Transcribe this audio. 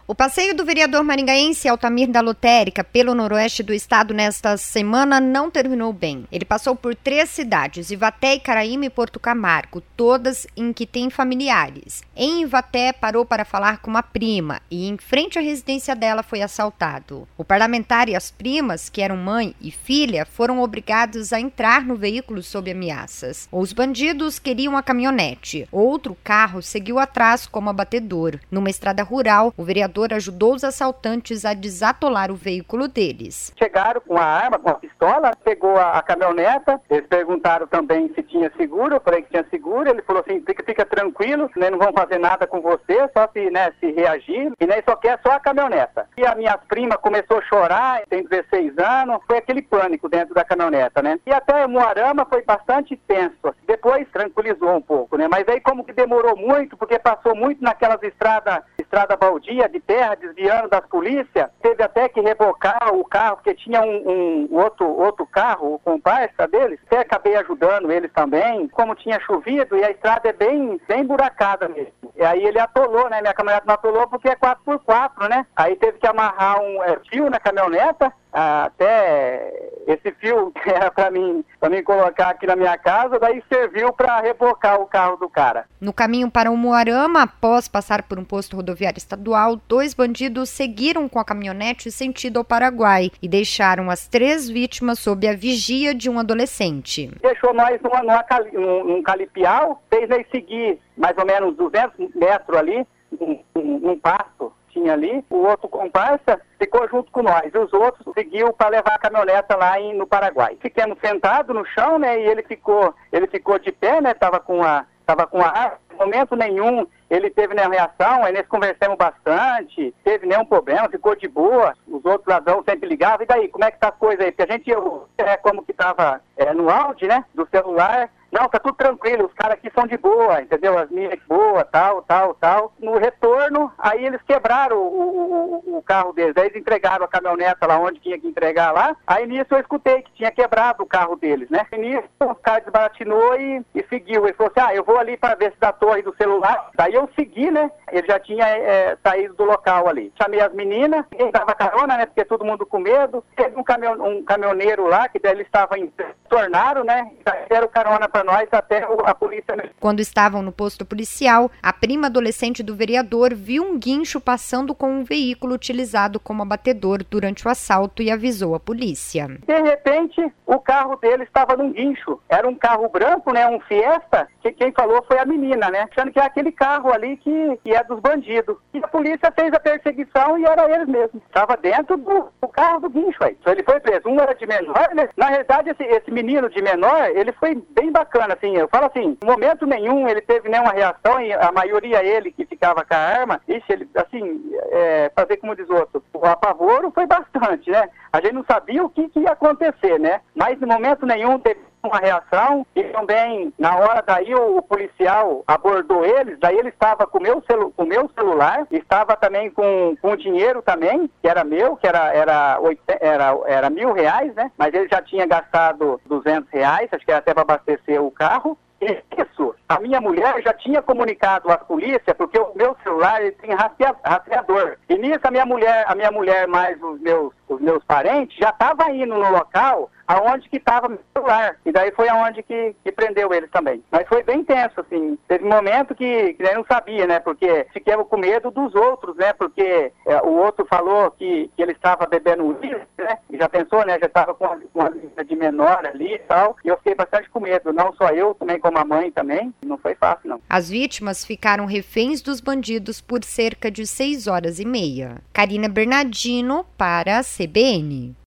O passeio do vereador maringaense Altamir da Lotérica pelo noroeste do estado nesta semana não terminou bem. Ele passou por 3 cidades, Ivaté, Icaraíma e Porto Camargo, todas em que tem familiares. Em Ivaté, parou para falar com uma prima e em frente à residência dela foi assaltado. O parlamentar e as primas, que eram mãe e filha, foram obrigados a entrar no veículo sob ameaças. Os bandidos queriam a caminhonete. Outro carro seguiu atrás como abatedor. Numa estrada rural, o vereador ajudou os assaltantes a desatolar o veículo deles. Chegaram com a arma, com a pistola, pegou a caminhoneta, eles perguntaram também se tinha seguro, eu falei que tinha seguro, ele falou assim, fica tranquilo, né, não vão fazer nada com você, só se reagir, e nem só quer só a caminhoneta. E a minha prima começou a chorar, tem 16 anos, foi aquele pânico dentro da caminhoneta, né? E até o Moarama foi bastante tenso, assim. Depois tranquilizou um pouco, né? Mas aí como que demorou muito, porque passou muito naquelas estrada baldia de terra, desviando das polícias, teve até que rebocar o carro, porque tinha um outro carro, o comparsa deles, até acabei ajudando eles também, como tinha chovido e a estrada é bem buracada mesmo. E aí ele atolou, né, minha caminhoneta não atolou porque é 4x4, né, aí teve que amarrar um fio na caminhoneta, até esse fio que era para mim colocar aqui na minha casa, daí serviu para rebocar o carro do cara. No caminho para o Moarama, após passar por um posto rodoviário estadual, 2 bandidos seguiram com a caminhonete sentido ao Paraguai e deixaram as 3 vítimas sob a vigia de um adolescente. Deixou nós num calipial, fez nós seguir mais ou menos 200 metros ali, um pasto tinha ali, o outro comparsa ficou junto com nós, e os outros seguiu para levar a caminhoneta lá no Paraguai. Ficamos sentados no chão, né, e ele ficou de pé, né, tava com a arma, em momento nenhum ele teve nenhuma reação, aí nós conversamos bastante, teve nenhum problema, ficou de boa, os outros ladrões sempre ligavam, e daí, como é que tá as coisas aí? Porque a gente, como que tava no áudio, né, do celular, não, tá tudo tranquilo, os caras aqui são de boa, entendeu? As minhas boa, tal. No retorno, aí eles quebraram o carro deles, aí eles entregaram a caminhoneta lá onde tinha que entregar lá, aí nisso eu escutei que tinha quebrado o carro deles, né? E nisso o cara desbaratinou e seguiu, ele falou assim, eu vou ali para ver se da torre do celular, daí eu segui, né? Ele já tinha saído do local ali. Chamei as meninas, ninguém dava carona, né? Porque todo mundo com medo, teve um caminhoneiro lá, que daí eles tornaram, né? E deram carona para nós até a polícia. Quando estavam no posto policial, a prima adolescente do vereador viu um guincho passando com um veículo utilizado como abatedor durante o assalto e avisou a polícia. De repente, o carro dele estava num guincho. Era um carro branco, né, um Fiesta, que quem falou foi a menina, né, achando que é aquele carro ali que é dos bandidos. E a polícia fez a perseguição e era eles mesmos. Estava dentro do carro do guincho aí. Então ele foi preso. Um era de menor, né? Na realidade esse menino de menor, ele foi bem bacana, assim, eu falo assim, em momento nenhum ele teve nenhuma reação, e a maioria ele que ficava com a arma, ele, assim, fazer como diz outro, o apavoro foi bastante, né, a gente não sabia o que ia acontecer, né, mas em momento nenhum teve uma reação, e também na hora daí o policial abordou eles, daí ele estava com o meu celular, estava também com dinheiro também, que era meu, que era R$1.000, né, mas ele já tinha gastado R$200, acho que era até para abastecer o carro. Isso, a minha mulher já tinha comunicado às polícias, porque o meu celular ele tem rastreador. E nisso a minha mulher mais os meus parentes já estavam indo no local aonde que estava meu celular. E daí foi aonde que prendeu eles também. Mas foi bem tenso, assim. Teve um momento que eu não sabia, né? Porque fiquei com medo dos outros, né? Porque o outro falou que ele estava bebendo uísque, né? E já pensou, né? Já estava com uma lista de menor ali e tal. E eu fiquei bastante com medo. Não só eu, também como a mãe também. Não foi fácil, não. As vítimas ficaram reféns dos bandidos por cerca de 6 horas e meia. Karina Bernardino para a CBN.